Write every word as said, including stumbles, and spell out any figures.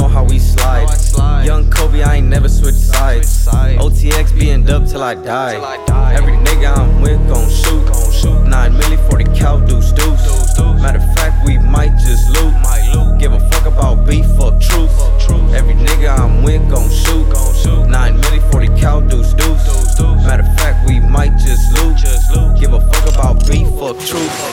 how we slide. Young Kobe, I ain't never switch sides. O T X being dubbed till I die. Every nigga I'm with gon' shoot. Nine milli for the cow deuce deuce. Matter of fact, we might just loot. Give a fuck about beef, fuck truth. Every nigga I'm with gon' shoot. Nine milli for the cow deuce deuce. Matter of fact, we might just loot. Give a fuck about beef, fuck truth.